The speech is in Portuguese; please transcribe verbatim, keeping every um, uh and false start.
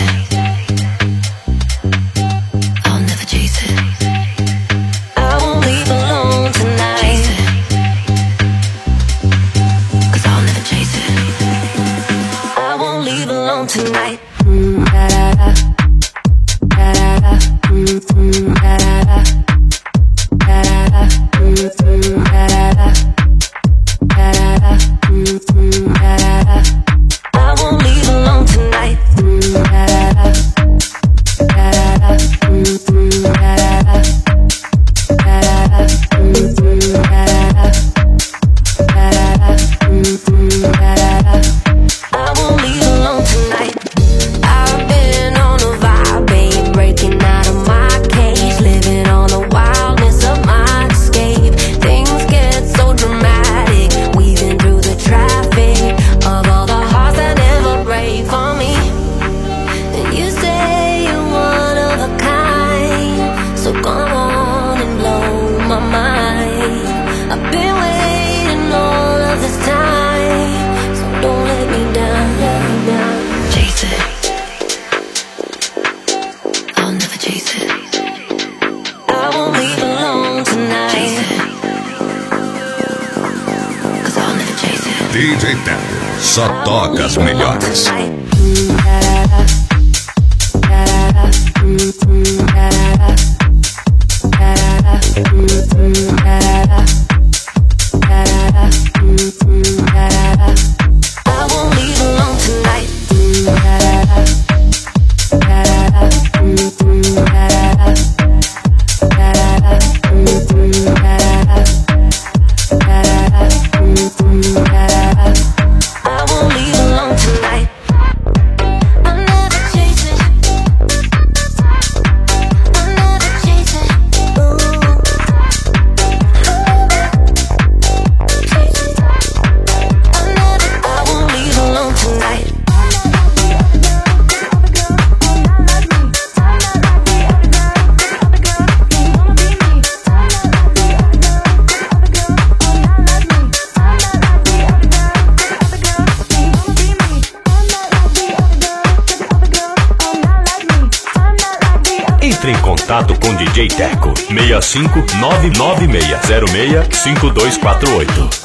Tonight, mm, da da da, da da da, mm, mm, da da da, da da da, mm, mm, da da da, da da da, mm, mm, da da da. I won't leave alone tonight, mm, da da da, da da da, mm, mm, da da da, da da da, mm, mm, da da da, da da da, mm, mm, da da da. I won't leave alone tonight. I've been on a vibe, babe, breaking out of my cage, living on the wildness of my escape. Things get so dramatic, weaving through the traffic of all the hearts that never break for me. And you say you're one of a kind, so come on and blow my mind. I've been waiting all of this time, so don't let me down, down, down. Chase it, I'll never chase it. I won't leave alone tonight. Chase it, 'cause I'll never chase it. D J Teco, só toca as melhores. Mm, da da da, da da da, mm, mm, da da da, da da da, mm, mm, da da da, da da da, mm, mm, da da da. I won't leave alone tonight. Mm, da da da, da da da, mm, mm, da da da, da da da, mm, mm, da da da, da da da, mm, mm, da da da. I won't leave alone tonight. I'll never chase it. I'll never chase it. Ooh. Chase it. I'll never. I won't leave alone tonight. Entre em contato com D J Teco seis cinco nove nove seis zero seis cinco dois quatro oito.